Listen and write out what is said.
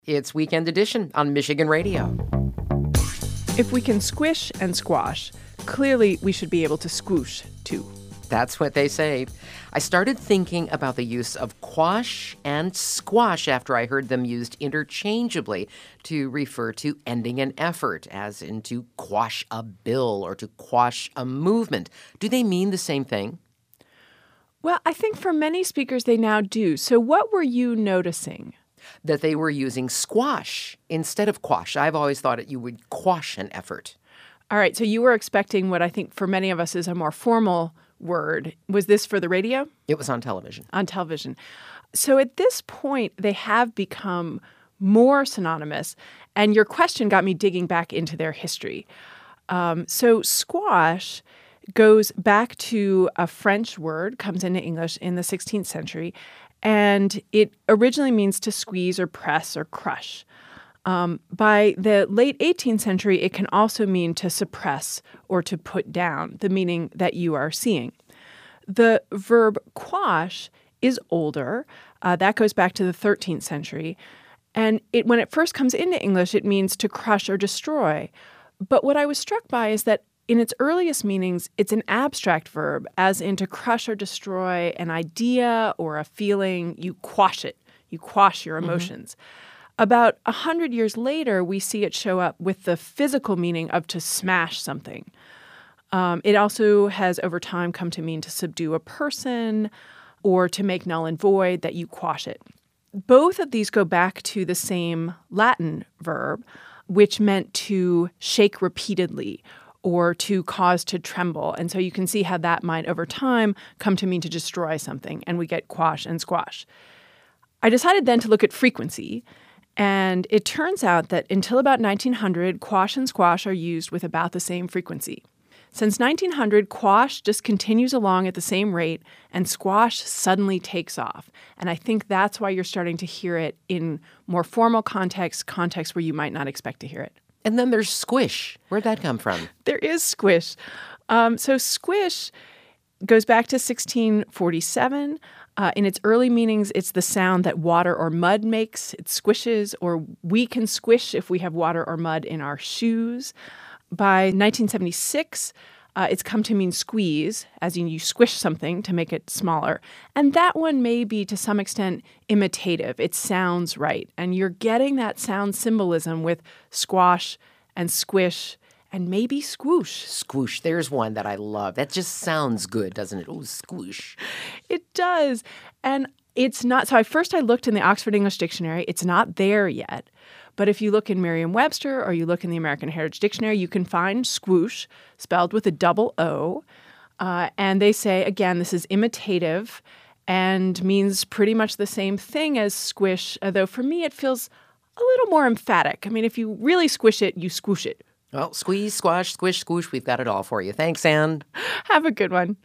It's Weekend Edition on Michigan Radio. If we can squish and squash, clearly we should be able to squoosh, too. That's what they say. I started thinking about the use of quash and squash after I heard them used interchangeably to refer to ending an effort, as in to quash a bill or to quash a movement. Do they mean the same thing? Well, I think for many speakers they now do. So what were you noticing? That they were using squash instead of quash. I've always thought you would quash an effort. All right, so you were expecting what I think for many of us is a more formal word. Was this for the radio? It was on television. On television. So at this point, they have become more synonymous, and your question got me digging back into their history. So squash goes back to a French word, comes into English in the 16th century, and it originally means to squeeze or press or crush. By the late 18th century, it can also mean to suppress or to put down, the meaning that you are seeing. The verb quash is older. That goes back to the 13th century. And when it first comes into English, it means to crush or destroy. But what I was struck by is that in its earliest meanings, it's an abstract verb, as in to crush or destroy an idea or a feeling. You quash it. You quash your emotions. About 100 years later, we see it show up with the physical meaning of to smash something. It also has, over time, come to mean to subdue a person or to make null and void, that you quash it. Both of these go back to the same Latin verb, which meant to shake repeatedly or to cause to tremble. And so you can see how that might, over time, come to mean to destroy something, and we get quash and squash. I decided then to look at frequency, and it turns out that until about 1900, quash and squash are used with about the same frequency. Since 1900, quash just continues along at the same rate, and squash suddenly takes off. And I think that's why you're starting to hear it in more formal contexts where you might not expect to hear it. And then there's squish. Where'd that come from? There is squish. So squish goes back to 1647. In its early meanings, it's the sound that water or mud makes. It squishes, or we can squish if we have water or mud in our shoes. By 1976, it's come to mean squeeze, as in you squish something to make it smaller. And that one may be, to some extent, imitative. It sounds right. And you're getting that sound symbolism with squash and squish and maybe squoosh. Squoosh. There's one that I love. That just sounds good, doesn't it? Oh, squoosh. It does. And it's not. So I looked in the Oxford English Dictionary. It's not there yet. But if you look in Merriam-Webster or you look in the American Heritage Dictionary, you can find squoosh spelled with a double O. And they say, again, this is imitative and means pretty much the same thing as squish, though for me it feels a little more emphatic. I mean, if you really squish it, you squoosh it. Well, squeeze, squash, squish, squoosh, we've got it all for you. Thanks, Anne. Have a good one.